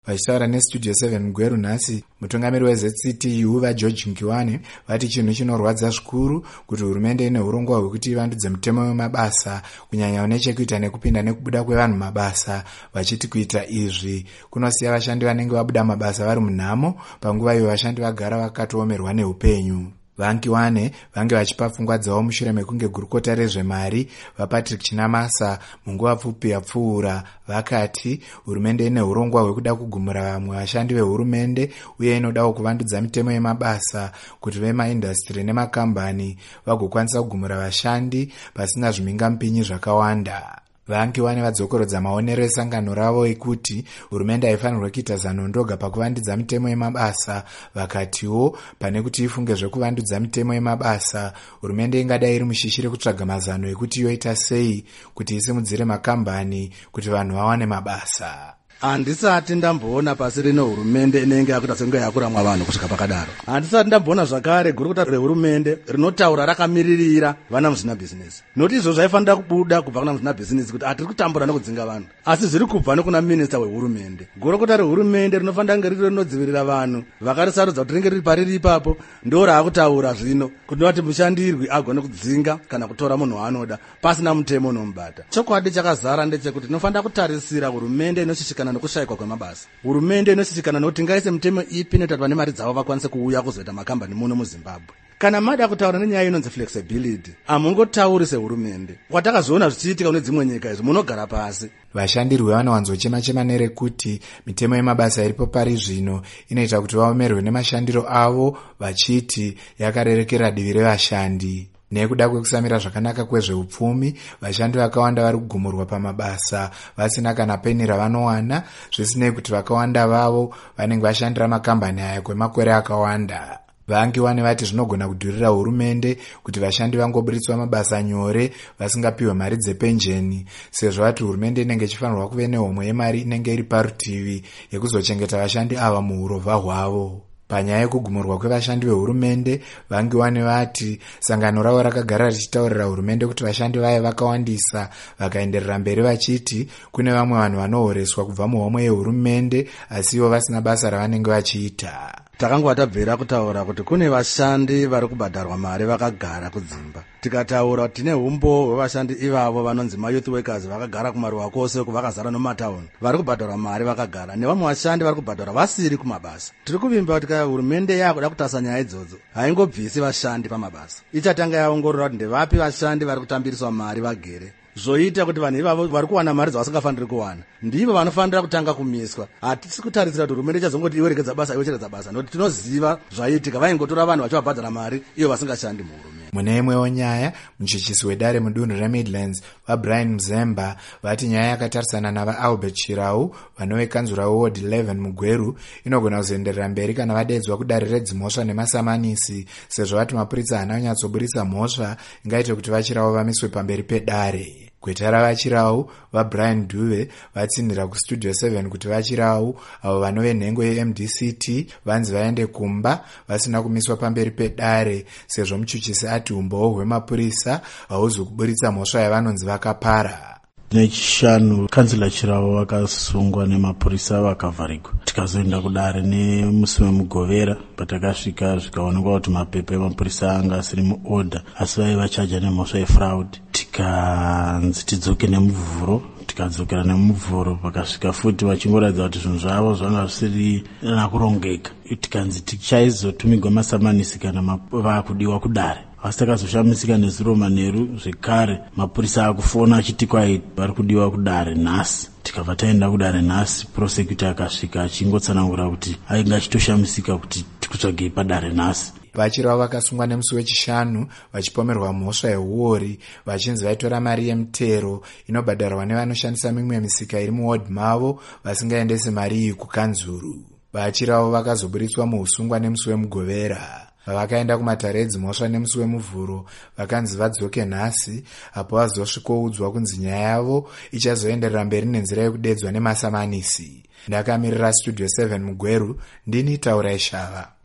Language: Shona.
Vachitaura nestudio 7 Mugweru nhasi, mutungamiri weZCTU vaGeorge Nkiwane vati chinhu chinorwadza zvikuru kuti hurumende ine urongwa hwekuti ivandudze mutemo wemabasa kunyanya une chekuita nekupinda nekubuda kwevanhu mabasa, vachiti kuita izvi kunosiya vashandi vanenge vabuda mabasa vari munhamo panguva iyo vashandi vagara vakatoomerwa neupenyu. Vankiwane vange vachipa pfungwa dzavo mushure mekunge gurukota rezvemari vaPatrick Chinamasa munguva pfupi yapfuura vakati hurumende ine urongwa hwekuda kugumura vamwe vashandi vehurumende uye inodawo kuvandudza mitemo yemabasa kuti vemaindastri nemakambani vagokwanisa kugumura vashandi pasina zvimhingamupinyi zvakawanda. Vankiwane vadzokorodza maonero esangano ravo ekuti hurumende haifanirwa kuita zano ndoga pakuvandudza mitemo yemabasa, vakatiwo pane kuti ifunge zvekuvandudza mitemo yemabasa hurumende ingadai iri mushishire kutsvaga mazano ekuti yoita sei kuti isimudzire makambani kuti vanhu vawane mabasa. Handisati ndamboona pasi rino hurumende inenge yakuita senge yakuramwa vanhu kusvika pakadaro. Handisati ndamboona zvakare gurukota rehurumende rinotaura rakamiririra vana muzvina bhizinesi. Noti izvo zvaifanira kubuda kubva kuna muzvina bhizinesi kuti hatiri kutambura nekudzinga vanhu, asi zviri kubva nekuna minista wehurumende. Gurukota rehurumende rinofanira kunge riri rinodzivirira vanhu vakarisarudza kuti ringe riri pariri ipapo, ndo raakutaura zvino kuti vati mushandirwi agone kudzinga kana kutora munhu waanoda pasina mutemo unomubata. Chokwadi chakazara ndechekuti tinofanira kutarisira hurumende inoshishikana nokushayikwa kwemabasa. Hurumende inoshishikana nokuti ngaise mitemo ipi inoita kuti vane mari dzavo vakwanise kuuya kuzoita makambani muno muZimbabwe. Kana mada kutaura nenyaya inonzi flexibility, hamungotauri sehurumende. Kwatakazoona zvichiitika kune dzimwe nyika izvo munogara pasi. Vashandirwi vanowanzochema-chema nerekuti mitemo yemabasa iripo pari zvino inoita kuti vaomerwe nemashandiro avo, vachiti yakarerekera divi revashandi. Nekuda kwekusamira zvakanaka kwezveupfumi, vashandi vakawanda vari kugumurwa pamabasa vasina kana peni ravanowana, zvisinei kuti vakawanda vavo vanenge vashandira makambani aya kwemakore akawanda. Vankiwane vati zvinogona kudhurira hurumende kuti vashandi vangoburitswa mabasa nyore vasingapiwe mari dzepenjeni, sezvo vati hurumende inenge ichifanirwa kuve nehomwe yemari inenge iri parutivi yekuzochengeta vashandi ava muurova hwavo. Panyaya yekugumurwa kwevashandi vehurumende, Vankiwane vati sangano ravo rakagara richitaurira hurumende kuti vashandi vaye vakawandisa, vakaenderera mberi vachiti kune vamwe vanhu vanohoreswa kubva muhomwe yehurumende asiwo vasina basa ravanenge vachiita. Takangwa tabvera kutaura kuti kune vashandi vari kubhadharwa mari vakagara kudzimba. Tikataura kuti tine umbo hwevashandi ivavo vanonzi mayouth workers vakagara kumaruwa kwose kuvakazara nomatauni vari kubhadharwa mari vakagara, nevamwe vashandi vari kubhadharwa vasiri kumabasa. Tiri kuvimba kuti kaya hurumende yakuda kutarisa nyaya idzodzo haingobvisi vashandi pamabasa, ichatanga yaongorora kuti ndevapi vashandi vari kutambiriswa mari vagere, zvoita kuti vanhu ivavo vari kuwana mari dzavasingafaniri kuwana ndivo vanofanira kutanga kumiswa. Hatisi kutarisira kuti hurumende ichazongoti iwe regedza basa iwe cheredza basa, nokuti tinoziva zvaitika vaingotora vanhu vachivabhadhara mari iyo vasingashandi muhurumende. Mune imwewo nyaya, muchichisi wedare mudunhu reMidlands vaBrian Mzemba vati nyaya yakatarisana navaAlbert Chirau vanovekanzura weward 11 Mugweru inogona kuzoenderera mberi kana vadedzwa kudare redzimhosva nemasamanisi, sezvo vati mapurisa haana kunyatsoburitsa mhosva ingaite kuti vaChirau vamiswe pamberi pedare. Gweta ravaChirau vaBrian Duve vatsindira kustudio 7 kuti vaChirau avo vanove nhengo yeMDCT vanzi vaende kumba vasina kumiswa pamberi pedare, sezvo muchuchisi ati umbowo hwemapurisa hauzi kuburitsa mhosva yavanonzi vakapara. Nechishanu kansila Chirau vakasungwa nemapurisa vakavharigwa. Tikazoenda kudare nemusi wemugovera patakasvika zvikaonekwa kuti mapepa emapurisa anga asiri muorder asi vaiva chaja nemhosva yefraud. Tikanzi tidzoke nemuvhuro, tikadzokera nemuvhuro pakasvika futi vachingoratidza kuti zvinhu zvavo zvanga zvisiri nakurongeka. Tikanzi tichaizotumigwa masamanisi kana vakudiwa kudare. Asi takazoshamisika nezuro manheru zvekare mapurisa akufona achiti kwai vari kudiwa kudare nhasi. Tikabva taenda kudare nhasi, prosecutor akasvika achingotsanangura kuti ainge achitoshamisika kuti tikutsvagei padare nhasi. VaChirau vakasungwa nemusi wechishanu vachipomerwa mhosva yeuori vachinzi vaitora mari yemutero inobhadharwa nevanoshandisa mimwe misika iri muward mavo vasingaendesi mari iyi kukanzuru. VaChirau vakazoburitswa muusungwa nemusi wemugovera. Vakaenda kumatare edzimhosva nemusi wemuvhuro vakanzi vadzoke nhasi, apo vazosvikoudzwa kunzi nyaya yavo ichazoenderera mberi nenzira yekudedzwa nemasamanisi. Ndakamirira studio 7 Mugweru, ndini Taura Ishava.